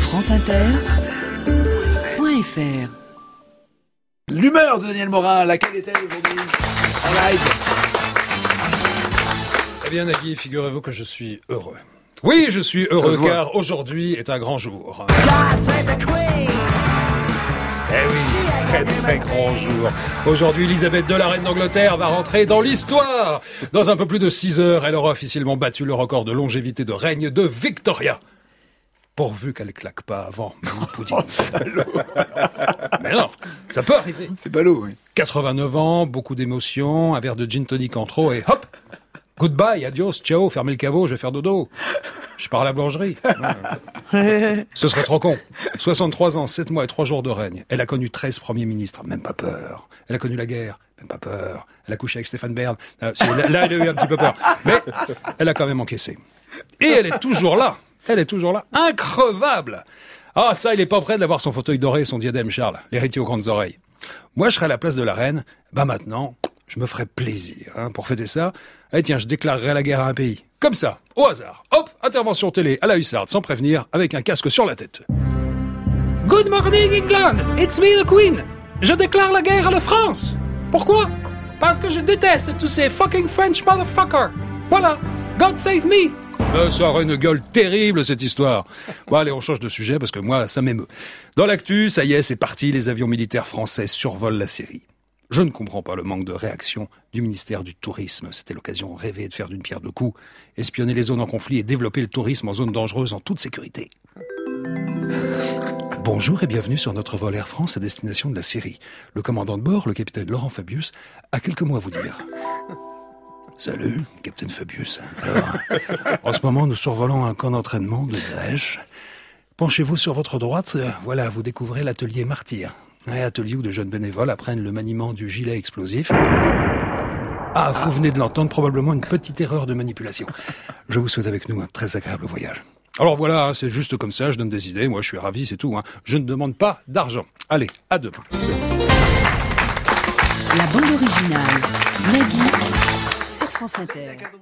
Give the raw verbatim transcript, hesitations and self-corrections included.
France Inter point F R. L'humeur de Daniel Morin, laquelle est-elle aujourd'hui en live? Eh bien Nagui, figurez-vous que je suis heureux. Oui, je suis heureux car aujourd'hui est un grand jour. Eh oui, très très grand jour. Aujourd'hui, Elisabeth deux, la reine d'Angleterre, va rentrer dans l'histoire. Dans un peu plus de six heures, elle aura officiellement battu le record de longévité de règne de Victoria. Pourvu qu'elle claque pas avant mon pudding. Oh, salaud. Mais non, ça peut arriver. C'est ballot, oui. quatre-vingt-neuf ans, beaucoup d'émotions, un verre de gin tonic en trop et hop, goodbye, adios, ciao, fermez le caveau, je vais faire dodo. Je pars à la boulangerie. Ce serait trop con. soixante-trois ans, sept mois et trois jours de règne. Elle a connu treize premiers ministres, même pas peur. Elle a connu la guerre, même pas peur. Elle a couché avec Stéphane Bern. Euh, là, là, elle a eu un petit peu peur. Mais elle a quand même encaissé. Et elle est toujours là. Elle est toujours là. Increvable. Ah, ça, il est pas prêt d'avoir son fauteuil doré et son diadème, Charles. L'héritier aux grandes oreilles. Moi, je serais à la place de la reine. Bah maintenant, je me ferais plaisir. Hein, pour fêter ça, eh tiens, je déclarerais la guerre à un pays. Comme ça, au hasard. Hop, intervention télé à la hussarde, sans prévenir, avec un casque sur la tête. Good morning, England. It's me, the Queen. Je déclare la guerre à la France. Pourquoi? Parce que je déteste tous ces fucking French motherfuckers. Voilà. God save me. Euh, ça aurait une gueule terrible, cette histoire. Bon, allez, on change de sujet, parce que moi, ça m'émeut. Dans l'actu, ça y est, c'est parti, les avions militaires français survolent la Syrie. Je ne comprends pas le manque de réaction du ministère du Tourisme. C'était l'occasion rêvée de faire d'une pierre deux coups, espionner les zones en conflit et développer le tourisme en zone dangereuse en toute sécurité. Bonjour et bienvenue sur notre vol Air France à destination de la Syrie. Le commandant de bord, le capitaine Laurent Fabius, a quelques mots à vous dire. Salut, Capitaine Fabius. Alors, en ce moment, nous survolons un camp d'entraînement de Daesh. Penchez-vous sur votre droite, voilà, vous découvrez l'atelier Martyr. Un atelier où de jeunes bénévoles apprennent le maniement du gilet explosif. Ah, vous venez de l'entendre, probablement une petite erreur de manipulation. Je vous souhaite avec nous un très agréable voyage. Alors voilà, c'est juste comme ça, je donne des idées, moi je suis ravi, c'est tout. Hein. Je ne demande pas d'argent. Allez, à demain. La bande originale, Nagui, sur France Inter.